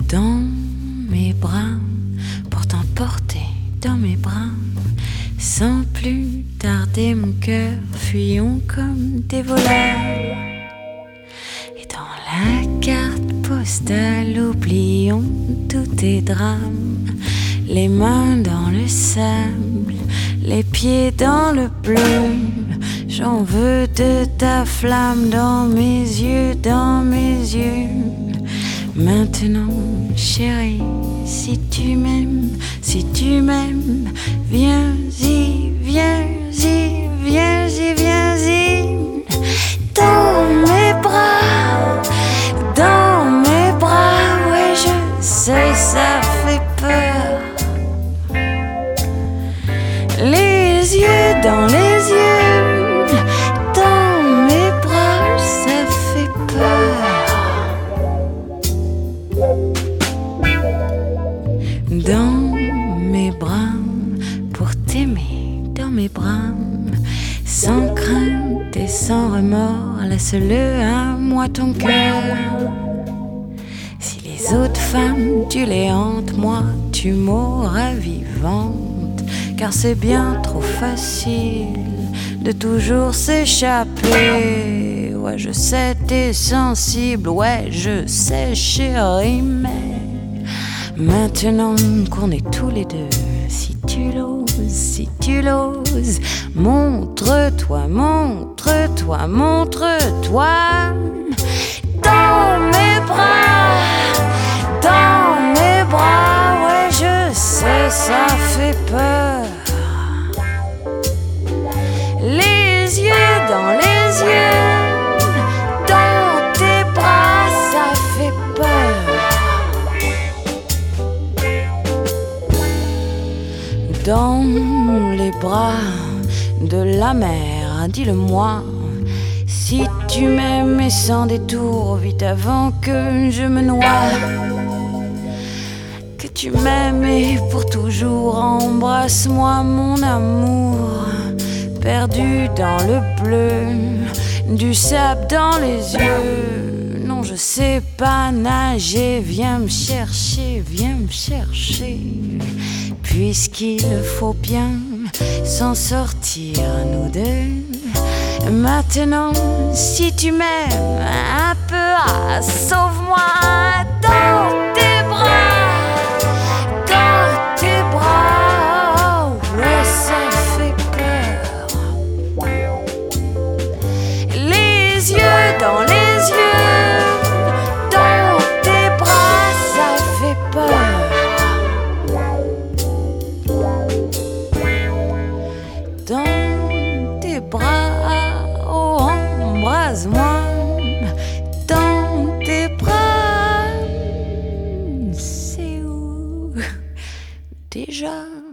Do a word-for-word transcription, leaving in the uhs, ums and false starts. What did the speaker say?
dans mes bras, pour t'emporter dans mes bras. Sans plus tarder mon cœur, fuyons comme des voleurs. Et dans la carte postale, oublions tous tes drames. Les mains dans le sable, les pieds dans le bleu. J'en veux de ta flamme dans mes yeux, dans mes yeux. Maintenant, chérie, si tu m'aimes, si tu m'aimes, viens-y, viens-y, viens-y, viens-y. Dans mes bras, dans mes bras, ouais, je sais, ça fait peur. Les yeux dans les yeux, dans mes bras, ça fait peur. Dans mes bras, pour t'aimer dans mes bras, sans crainte et sans remords, laisse-le à moi ton cœur. Si les autres femmes tu les hantes, moi tu mourras vivante, car c'est bien trop facile de toujours s'échapper. Ouais, je sais, t'es sensible, ouais, je sais, chérie, mais maintenant qu'on est tous les deux, si tu l'oses, si tu l'oses, montre-toi, montre-toi, montre-toi. Dans mes bras, dans mes bras, ouais, je sais, ça fait peur. Les yeux dans les yeux, dans tes bras, ça fait peur. Dans les bras de la mer, dis-le-moi, si tu m'aimes et sans détour, vite avant que je me noie. Que tu m'aimes et pour toujours, embrasse-moi mon amour. Perdu dans le bleu, du sable dans les yeux. Non, je sais pas nager, viens me chercher, viens me chercher. Puisqu'il faut bien s'en sortir, nous deux. Maintenant, si tu m'aimes un peu, ah, sauve-moi dans tes bras, dans tes bras. Ouais, ça fait peur. Les yeux dans les yeux, dans tes bras, ça fait peur. Dans tes bras, oh, embrase-moi. Dans tes bras, c'est où déjà?